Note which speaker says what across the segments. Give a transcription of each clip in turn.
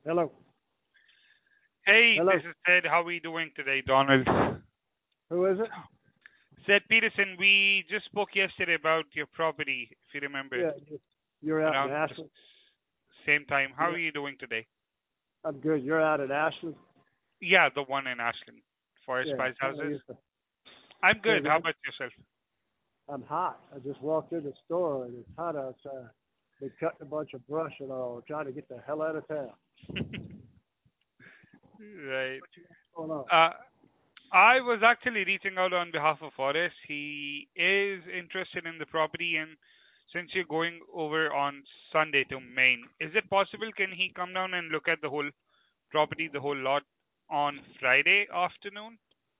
Speaker 1: Hello.
Speaker 2: Hey,
Speaker 1: Hello.
Speaker 2: this is Ted. How are we doing today, Donald?
Speaker 1: Who is it?
Speaker 2: Ted Peterson, we just spoke yesterday about your property, if you remember,
Speaker 1: Yeah, you're out in
Speaker 2: around the
Speaker 1: Ashland.
Speaker 2: same time. How
Speaker 1: Yeah,
Speaker 2: are you doing today?
Speaker 1: I'm good. You're out in Ashland.
Speaker 2: Yeah, the one in Ashland, Forest
Speaker 1: Yeah.
Speaker 2: Spice
Speaker 1: How are
Speaker 2: Houses.
Speaker 1: you?
Speaker 2: I'm
Speaker 1: Say
Speaker 2: good. How
Speaker 1: again.
Speaker 2: about yourself?
Speaker 1: I'm hot. I just walked in the store and it's hot outside. They cutting a bunch of brush and all, trying to get the hell out of town.
Speaker 2: Right.
Speaker 1: What's going on?
Speaker 2: Uh, I was actually reaching out on behalf of Forrest. He is interested in the property, and since you're going over on Sunday to Maine, is it possible can he come down and look at the whole property, the whole lot, on Friday afternoon?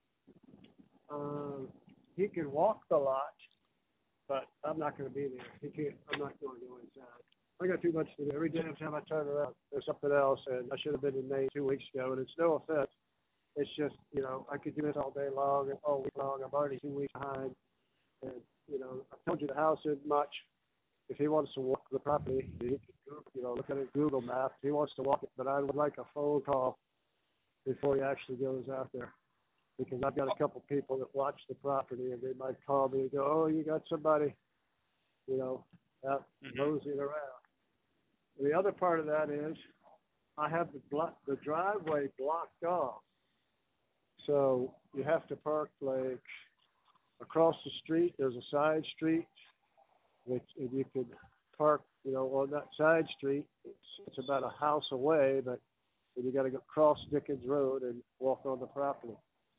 Speaker 1: Um, he can walk the lot, but I'm not going to be there. He can't. I'm not going to go inside. I got too much to do. Every damn time I turn around, there's something else, and I should have been in Maine 2 weeks ago. And it's no offense. It's just, I could do this all day long and all week long. I'm already 2 weeks behind. And, I told you the house isn't much. If he wants to walk the property, he can, look at it Google Maps. He wants to walk it, but I would like a phone call before he actually goes out there. Because I've got a couple people that watch the property, and they might call me and go, oh, you got somebody, out
Speaker 2: Hmm.
Speaker 1: moseying around. The other part of that is I have the driveway blocked off. So you have to park like across the street. There's a side street which and you could park, on that side street. It's about a house away, but you got to go cross Dickens Road and walk on the property.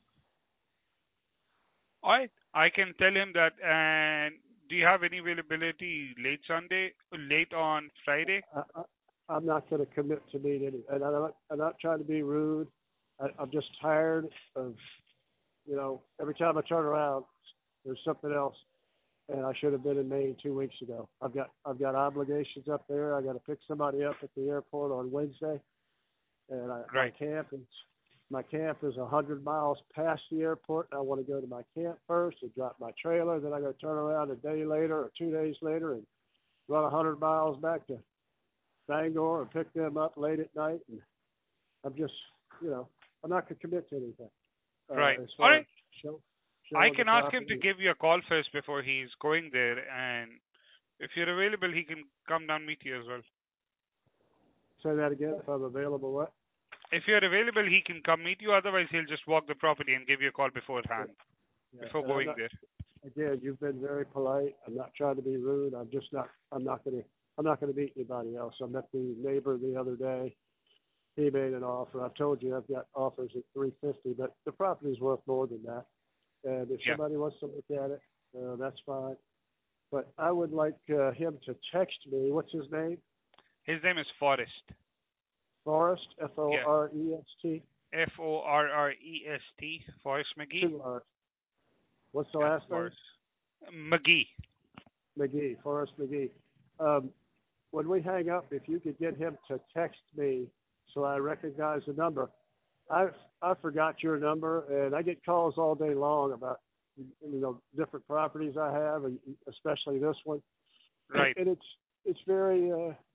Speaker 2: All right, I can tell him that. And do you have any availability late Sunday, late on Friday?
Speaker 1: I'm not going to commit to meet any, and I'm not trying to be rude. I'm just tired of, every time I turn around, there's something else, and I should have been in Maine 2 weeks ago. I've got obligations up there. I got to pick somebody up at the airport on Wednesday, and
Speaker 2: Right.
Speaker 1: my camp is 100 miles past the airport. I want to go to my camp first and drop my trailer. Then I got to turn around a day later or 2 days later and run 100 miles back to Bangor and pick them up late at night. And I'm just, I'm not going to commit to anything
Speaker 2: Right.
Speaker 1: as
Speaker 2: All
Speaker 1: far as
Speaker 2: right. I
Speaker 1: showing the
Speaker 2: can ask him to
Speaker 1: property.
Speaker 2: give you a call first before he's going there, and if you're available, he can come down meet you as well.
Speaker 1: Say that again. If I'm available, what?
Speaker 2: If you're available, he can come meet you. Otherwise, he'll just walk the property and give you a call beforehand,
Speaker 1: Yeah.
Speaker 2: before
Speaker 1: And I'm
Speaker 2: going
Speaker 1: not.
Speaker 2: there.
Speaker 1: Again, you've been very polite. I'm not trying to be rude. I'm just not. I'm not going to. I'm not going to meet anybody else. I met the neighbor the other day. He made an offer. I've told you I've got offers at 350, but the property's worth more than that. And if
Speaker 2: Yeah.
Speaker 1: somebody wants to look at it, that's fine. But I would like him to text me. What's his name?
Speaker 2: His name is Forrest.
Speaker 1: Forrest,
Speaker 2: Yeah.
Speaker 1: Forrest.
Speaker 2: Forrest. Forrest McGee.
Speaker 1: Two R's. What's the
Speaker 2: Yeah,
Speaker 1: last name?
Speaker 2: Forrest. McGee.
Speaker 1: McGee, Forrest McGee. Um, when we hang up, if you could get him to text me so I recognize the number. I forgot your number, and I get calls all day long about different properties I have, and especially this one.
Speaker 2: Right.
Speaker 1: And it's very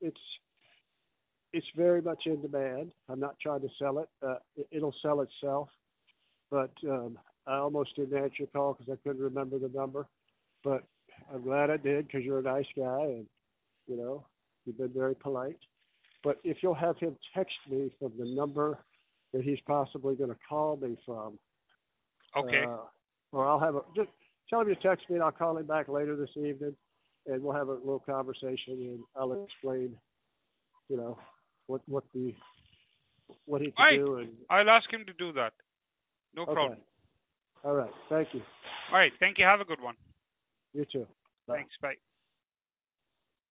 Speaker 1: it's very much in demand. I'm not trying to sell it. It'll sell itself. But I almost didn't answer your call because I couldn't remember the number. But I'm glad I did because you're a nice guy and you've been very polite. But if you'll have him text me from the number that he's possibly going to call me from,
Speaker 2: Okay.
Speaker 1: or I'll have just tell him you text me and I'll call him back later this evening, and we'll have a little conversation and I'll explain, you know, what he
Speaker 2: All
Speaker 1: can
Speaker 2: right.
Speaker 1: do. And
Speaker 2: I'll ask him to do that. No
Speaker 1: okay,
Speaker 2: problem.
Speaker 1: all right, thank you.
Speaker 2: All right. Thank you. Have a good one.
Speaker 1: You too. Bye.
Speaker 2: Thanks. Bye.